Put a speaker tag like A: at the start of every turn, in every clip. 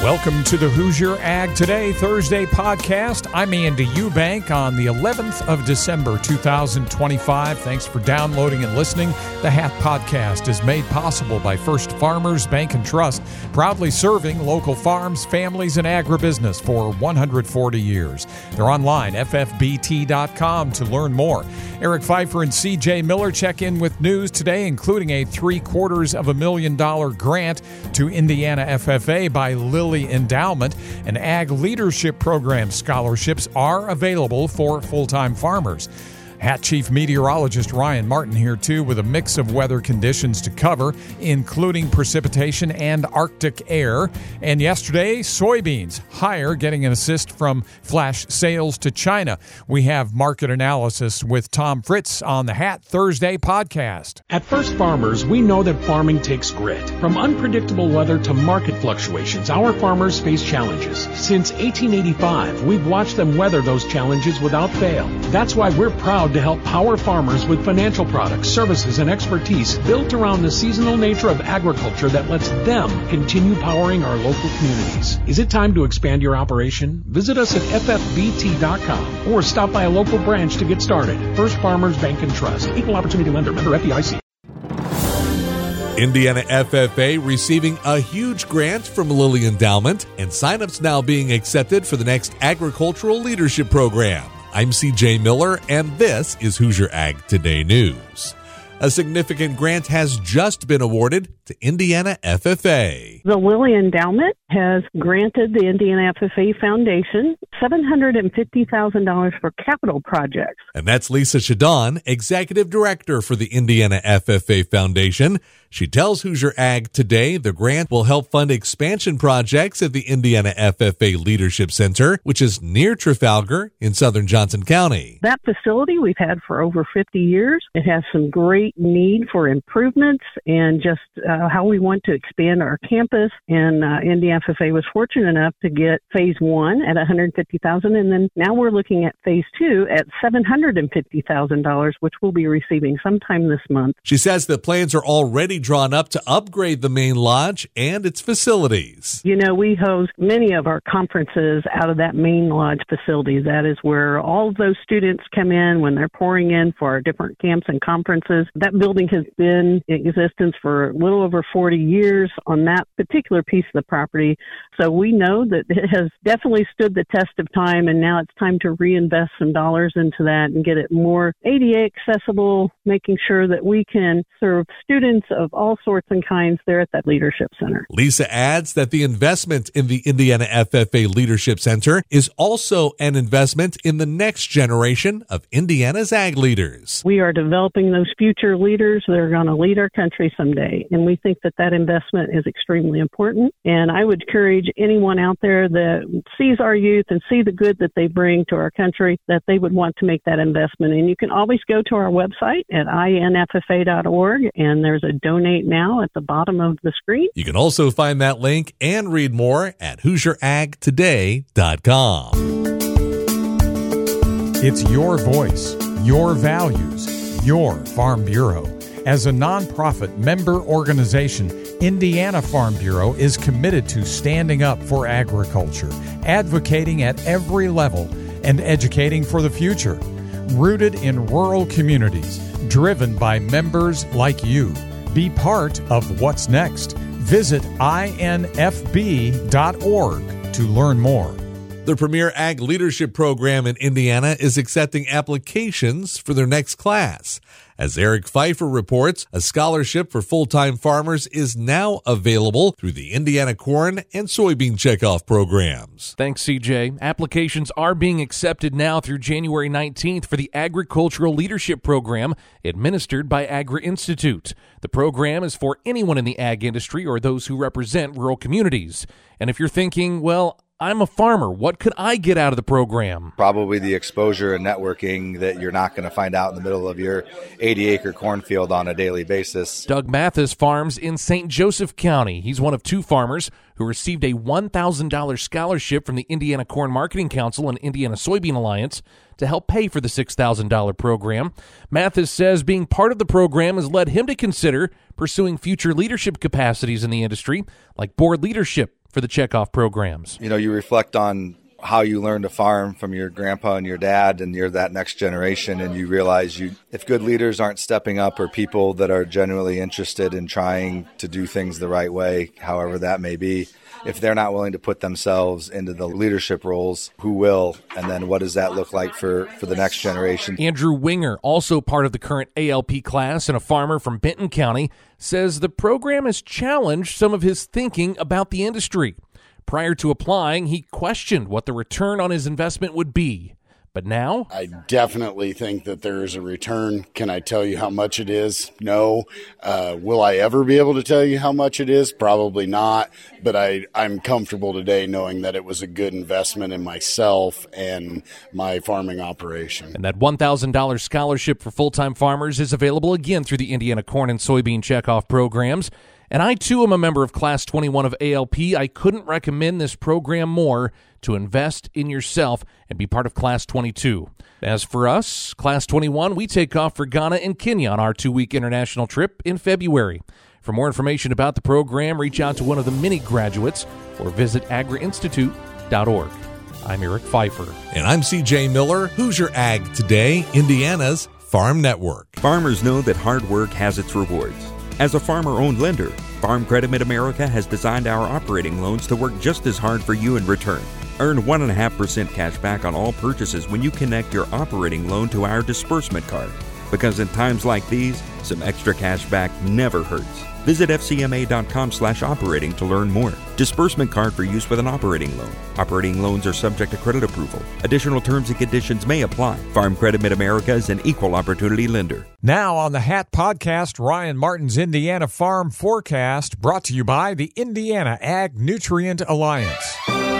A: Welcome to the Hoosier Ag Today Thursday podcast. I'm Andy Eubank on the 11th of December, 2025. Thanks for downloading and listening. The HAT podcast is made possible by First Farmers Bank and Trust, proudly serving local farms, families, and agribusiness for 140 years. They're online, ffbt.com, to learn more. Eric Pfeiffer and C.J. Miller check in with news today, including a $750,000 grant to Indiana FFA by Lilly Endowment. And Ag Leadership Program scholarships are available for full-time farmers. HAT Chief Meteorologist Ryan Martin here, too, with a mix of weather conditions to cover, including precipitation and Arctic air. And yesterday, soybeans higher, getting an assist from flash sales to China. We have market analysis with Tom Fritz on the HAT Thursday podcast.
B: At First Farmers, we know that farming takes grit. From unpredictable weather to market fluctuations, our farmers face challenges. Since 1885, we've watched them weather those challenges without fail. That's why we're proud to help power farmers with financial products, services, and expertise built around the seasonal nature of agriculture that lets them continue powering our local communities. Is it time to expand your operation? Visit us at ffbt.com or stop by a local branch to get started. First Farmers Bank and Trust. Equal Opportunity Lender. Member FDIC.
C: Indiana FFA receiving a huge grant from Lilly Endowment, and signups now being accepted for the next Agricultural Leadership Program. I'm C.J. Miller, and this is Hoosier Ag Today News. A significant grant has just been awarded to Indiana FFA.
D: The Lilly Endowment has granted the Indiana FFA Foundation $750,000 for capital projects.
C: And that's Lisa Shadon, Executive Director for the Indiana FFA Foundation. She tells Hoosier Ag Today the grant will help fund expansion projects at the Indiana FFA Leadership Center, which is near Trafalgar in southern Johnson County.
D: That facility we've had for over 50 years. It has some great need for improvements and just how we want to expand our campus. And Indiana FFA was fortunate enough to get phase one at $150,000, and then now we're looking at phase two at $750,000, which we'll be receiving sometime this month.
C: She says that plans are already drawn up to upgrade the main lodge and its facilities.
D: You know, we host many of our conferences out of that main lodge facility. That is where all of those students come in when they're pouring in for our different camps and conferences. That building has been in existence for a little over 40 years on that particular piece of the property. So we know that it has definitely stood the test of time, and now it's time to reinvest some dollars into that and get it more ADA accessible, making sure that we can serve students of all sorts and kinds there at that Leadership Center.
C: Lisa adds that the investment in the Indiana FFA Leadership Center is also an investment in the next generation of Indiana's ag leaders.
D: We are developing those future leaders that are going to lead our country someday, and we think that that investment is extremely important. And I would encourage anyone out there that sees our youth and see the good that they bring to our country, that they would want to make that investment. And you can always go to our website at inffa.org, and there's a donate now at the bottom of the screen.
C: You can also find that link and read more at HoosierAgToday.com.
A: It's your voice, your values, your Farm Bureau. As a nonprofit member organization, Indiana Farm Bureau is committed to standing up for agriculture, advocating at every level, and educating for the future. Rooted in rural communities, driven by members like you. Be part of what's next. Visit infb.org to learn more.
C: The Premier Ag Leadership Program in Indiana is accepting applications for their next class. As Eric Pfeiffer reports, a scholarship for full-time farmers is now available through the Indiana Corn and Soybean Checkoff programs.
E: Thanks, CJ. Applications are being accepted now through January 19th for the Agricultural Leadership Program administered by Agri Institute. The program is for anyone in the ag industry or those who represent rural communities. And if you're thinking, well, I'm a farmer. What could I get out of the program?
F: Probably the exposure and networking that you're not going to find out in the middle of your 80-acre cornfield on a daily basis.
E: Doug Mathis farms in St. Joseph County. He's one of two farmers who received a $1,000 scholarship from the Indiana Corn Marketing Council and Indiana Soybean Alliance to help pay for the $6,000 program. Mathis says being part of the program has led him to consider pursuing future leadership capacities in the industry, like board leadership for the checkoff programs.
F: You know, you reflect on how you learned to farm from your grandpa and your dad, and you're that next generation, and you realize if good leaders aren't stepping up, or people that are genuinely interested in trying to do things the right way, however that may be, if they're not willing to put themselves into the leadership roles, who will? And then what does that look like for the next generation?
E: Andrew Winger, also part of the current ALP class and a farmer from Benton County, says the program has challenged some of his thinking about the industry. Prior to applying, he questioned what the return on his investment would be. But now,
G: I definitely think that there is a return. Can I tell you how much it is? No. Will I ever be able to tell you how much it is? Probably not. But I'm comfortable today knowing that it was a good investment in myself and my farming operation.
E: And that $1,000 scholarship for full-time farmers is available again through the Indiana Corn and Soybean Checkoff programs. And I, too, am a member of Class 21 of ALP. I couldn't recommend this program more to invest in yourself and be part of Class 22. As for us, Class 21, we take off for Ghana and Kenya on our 2-week international trip in February. For more information about the program, reach out to one of the many graduates or visit agriinstitute.org. I'm Eric Pfeiffer.
C: And I'm CJ Miller. Hoosier Ag Today, Indiana's Farm Network.
H: Farmers know that hard work has its rewards. As a farmer-owned lender, Farm Credit Mid-America has designed our operating loans to work just as hard for you in return. Earn 1.5% cash back on all purchases when you connect your operating loan to our disbursement card. Because in times like these, some extra cash back never hurts. Visit fcma.com/operating to learn more. Disbursement card for use with an operating loan. Operating loans are subject to credit approval. Additional terms and conditions may apply. Farm Credit Mid-America is an equal opportunity lender.
A: Now on the Hat Podcast, Ryan Martin's Indiana Farm Forecast, brought to you by the Indiana Ag Nutrient Alliance.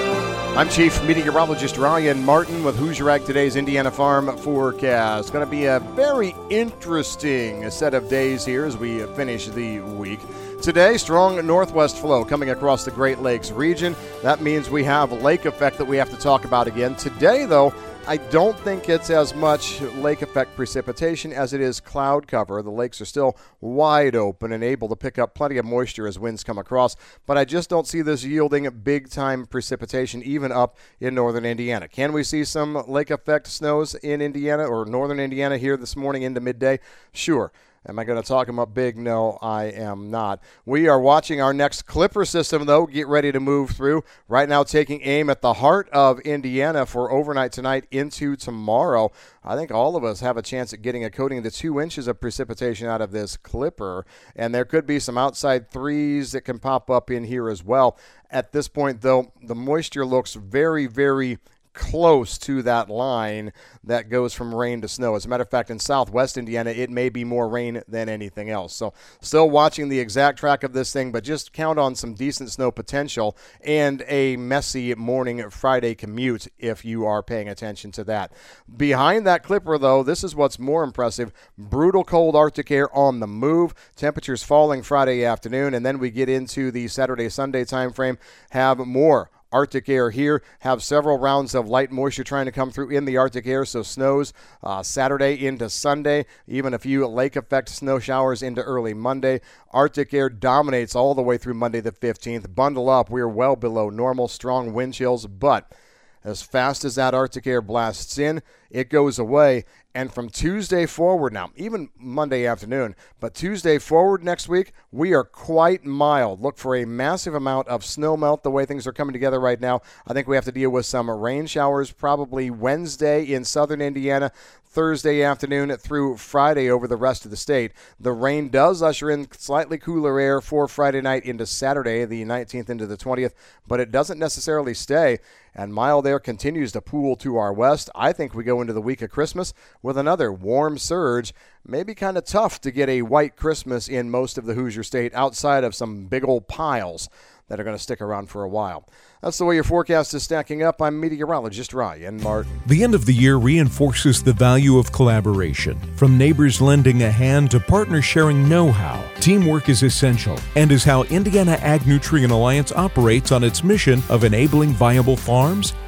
I: I'm Chief Meteorologist Ryan Martin with Hoosier Ag Today's Indiana Farm Forecast. Going to be a very interesting set of days here as we finish the week. Today, strong northwest flow coming across the Great Lakes region. That means we have lake effect that we have to talk about again. Today, though, I don't think it's as much lake effect precipitation as it is cloud cover. The lakes are still wide open and able to pick up plenty of moisture as winds come across, but I just don't see this yielding big-time precipitation even up in northern Indiana. Can we see some lake effect snows in Indiana or northern Indiana here this morning into midday? Sure. Am I going to talk them up big? No, I am not. We are watching our next Clipper system, though, get ready to move through. Right now taking aim at the heart of Indiana for overnight tonight into tomorrow. I think all of us have a chance at getting a coating to 2 inches of precipitation out of this Clipper, and there could be some outside threes that can pop up in here as well. At this point, though, the moisture looks very, very close to that line that goes from rain to snow. As a matter of fact, in southwest Indiana, it may be more rain than anything else. So still watching the exact track of this thing, but just count on some decent snow potential and a messy morning Friday commute if you are paying attention to that. Behind that Clipper, though, this is what's more impressive. Brutal cold Arctic air on the move. Temperatures falling Friday afternoon, and then we get into the Saturday-Sunday time frame, have more Arctic air here, have several rounds of light moisture trying to come through in the Arctic air, so snows Saturday into Sunday, even a few lake effect snow showers into early Monday. Arctic air dominates all the way through Monday the 15th. Bundle up, we're well below normal, strong wind chills, but as fast as that Arctic air blasts in, it goes away. And from Tuesday forward now, even Monday afternoon, but Tuesday forward next week, we are quite mild. Look for a massive amount of snow melt the way things are coming together right now. I think we have to deal with some rain showers probably Wednesday in southern Indiana, Thursday afternoon through Friday over the rest of the state. The rain does usher in slightly cooler air for Friday night into Saturday, the 19th into the 20th, but it doesn't necessarily stay. And mild air continues to pool to our west. I think we go into the week of Christmas with another warm surge. Maybe kind of tough to get a white Christmas in most of the Hoosier State outside of some big old piles that are going to stick around for a while. That's the way your forecast is stacking up. I'm meteorologist Ryan Martin.
J: The end of the year reinforces the value of collaboration. From neighbors lending a hand to partners sharing know-how, teamwork is essential and is how Indiana Ag Nutrient Alliance operates on its mission of enabling viable farms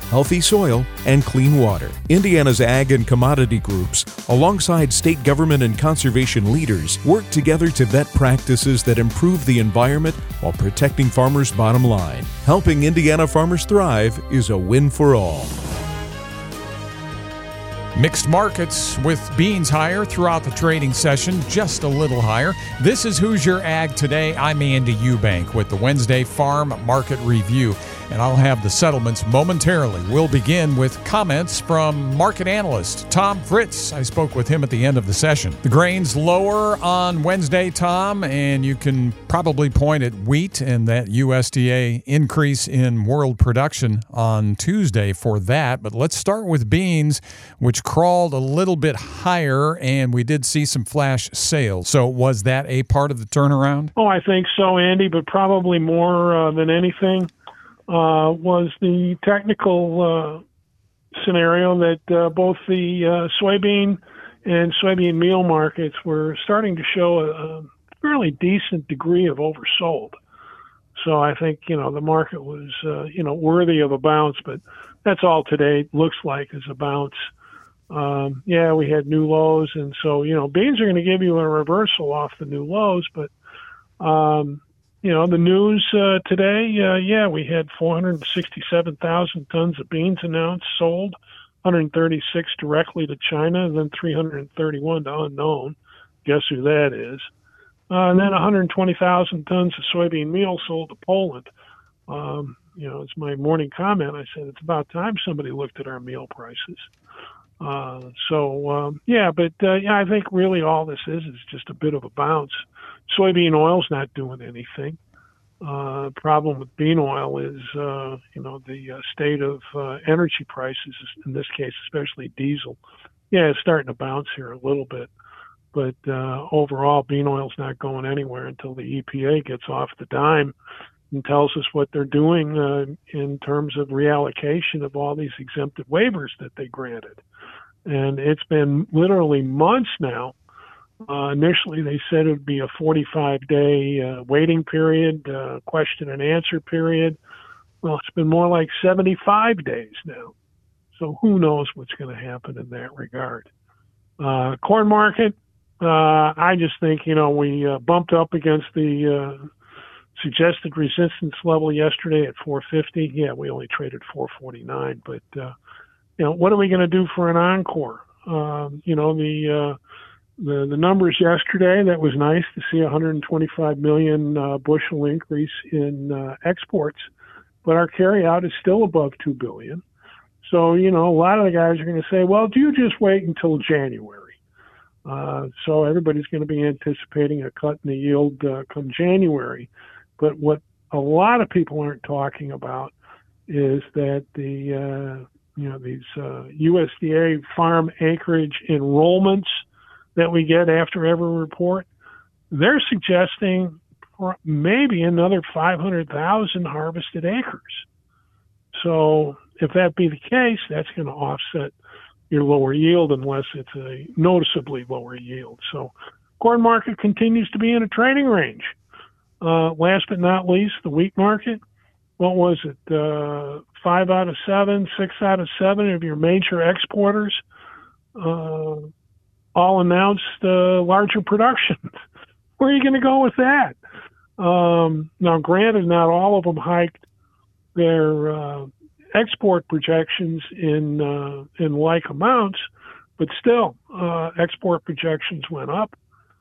J: healthy soil, and clean water. Indiana's ag and commodity groups, alongside state government and conservation leaders, work together to vet practices that improve the environment while protecting farmers' bottom line. Helping Indiana farmers thrive is a win for all.
A: Mixed markets with beans higher throughout the trading session, just a little higher. This is Hoosier Ag Today. I'm Andy Eubank with the Wednesday Farm Market Review, and I'll have the settlements momentarily. We'll begin with comments from market analyst Tom Fritz. I spoke with him at the end of the session. The grains lower on Wednesday, Tom, and you can probably point at wheat and that USDA increase in world production on Tuesday for that. But let's start with beans, which crawled a little bit higher, and we did see some flash sales. So was that a part of the turnaround?
K: Oh, I think so, Andy, but probably more than anything was the technical scenario that both the soybean and soybean meal markets were starting to show a fairly decent degree of oversold. So I think, the market was, worthy of a bounce, but that's all today looks like is a bounce. We had new lows, and so, beans are going to give you a reversal off the new lows, but, the news today, we had 467,000 tons of beans announced, sold, 136 directly to China, and then 331 to unknown. Guess who that is? And then 120,000 tons of soybean meal sold to Poland. It's my morning comment. I said it's about time somebody looked at our meal prices. I think really all this is just a bit of a bounce. Soybean oil's not doing anything. Problem with bean oil is, the state of energy prices, in this case, especially diesel. Yeah, it's starting to bounce here a little bit. But overall, bean oil's not going anywhere until the EPA gets off the dime and tells us what they're doing in terms of reallocation of all these exempted waivers that they granted. And it's been literally months now. Initially, they said it would be a 45-day waiting period, question and answer period. Well, it's been more like 75 days now. So who knows what's going to happen in that regard. Corn market, I just think, we bumped up against the suggested resistance level yesterday at 450. Yeah, we only traded 449, but what are we going to do for an encore? The numbers yesterday, that was nice to see 125 million bushel increase in exports, but our carryout is still above 2 billion. So, a lot of the guys are going to say, well, do you just wait until January? So everybody's going to be anticipating a cut in the yield come January. But what a lot of people aren't talking about is that the these USDA farm acreage enrollments that we get after every report, they're suggesting maybe another 500,000 harvested acres. So if that be the case, that's going to offset your lower yield unless it's a noticeably lower yield. So corn market continues to be in a trading range. Last but not least, the wheat market. What was it? 5 out of 7, 6 out of 7 of your major exporters all announced larger production. Where are you going to go with that? Now, granted, not all of them hiked their export projections in like amounts, but still, export projections went up.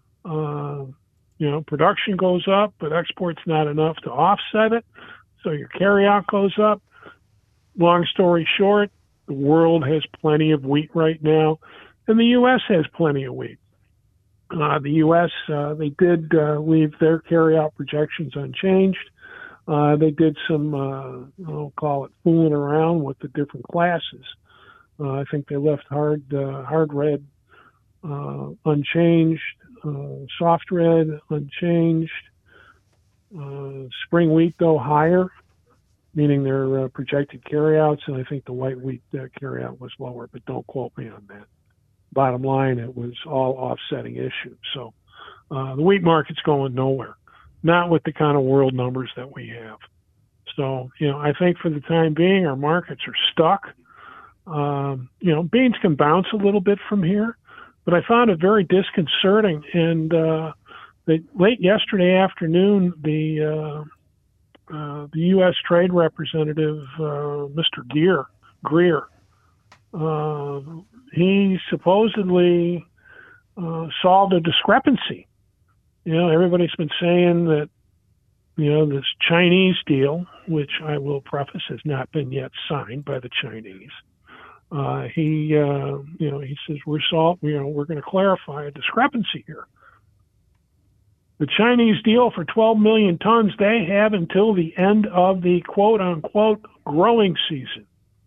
K: Production goes up, but export's not enough to offset it. So your carryout goes up. Long story short, the world has plenty of wheat right now, and the U.S. has plenty of wheat. The U.S., they did leave their carryout projections unchanged. They did some, I'll call it fooling around with the different classes. I think they left hard red unchanged, soft red unchanged, spring wheat though higher, meaning their projected carryouts, and I think the white wheat carryout was lower, but don't quote me on that. Bottom line, it was all offsetting issues. So the wheat market's going nowhere, not with the kind of world numbers that we have. So, I think for the time being, our markets are stuck. Beans can bounce a little bit from here, but I found it very disconcerting. And late yesterday afternoon, the U.S. Trade Representative, Mr. Greer, he supposedly solved a discrepancy. Everybody's been saying that, this Chinese deal, which I will preface has not been yet signed by the Chinese. He says we're going to clarify a discrepancy here. The Chinese deal for 12 million tons, they have until the end of the quote-unquote growing season.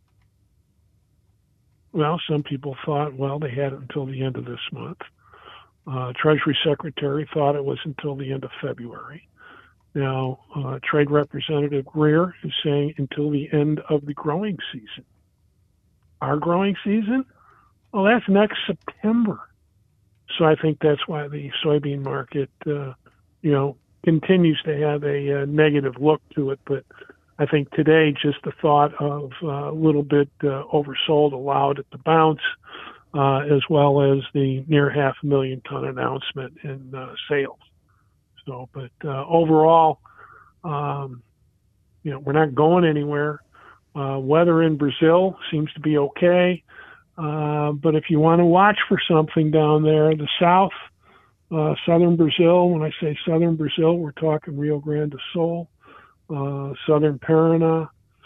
K: Well, some people thought, they had it until the end of this month. Treasury Secretary thought it was until the end of February. Now, Trade Representative Greer is saying until the end of the growing season. Our growing season? Well, that's next September. So I think that's why the soybean market, continues to have a negative look to it. But I think today just the thought of a little bit oversold allowed it to bounce, as well as the near 500,000 ton announcement in sales. So, but overall, we're not going anywhere. Weather in Brazil seems to be okay. But if you want to watch for something down there, the south, southern Brazil, when I say southern Brazil, we're talking Rio Grande do Sul, southern Paraná.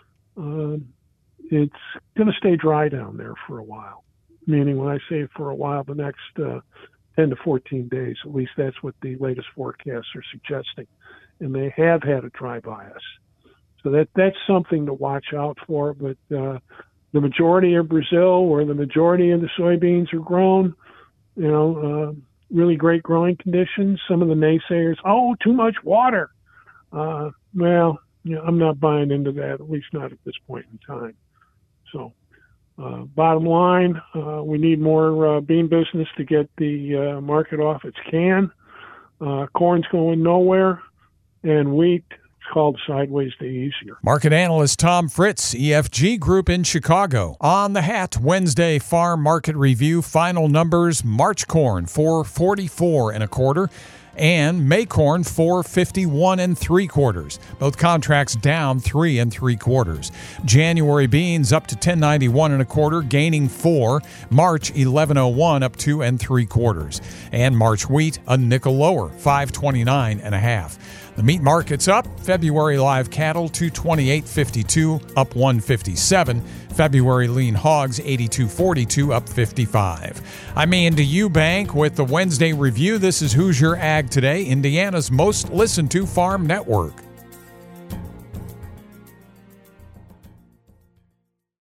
K: It's going to stay dry down there for a while. Meaning when I say for a while, the next 10 to 14 days, at least that's what the latest forecasts are suggesting. And they have had a dry bias. So that's something to watch out for. But the majority of Brazil, where the majority of the soybeans are grown, really great growing conditions. Some of the naysayers, too much water. I'm not buying into that, at least not at this point in time. So bottom line, we need more bean business to get the market off its can. Corn's going nowhere, and wheat, it's called sideways to easier.
A: Market analyst Tom Fritz, EFG Group in Chicago. On the Hat Wednesday Farm Market Review, final numbers: March corn $4.44 1/4. And May corn $4.51 3/4. Both contracts down 3 3/4. January beans up to $10.91 1/4, gaining 4. March $11.01 up 2 3/4. And March wheat a nickel lower, $5.29 1/2. The meat market's up. February live cattle $228.52 up 157. February lean hogs $82.42 up 55. I'm Andy Eubank with the Wednesday Review. This is Hoosier Ag Today, Indiana's most listened to farm network.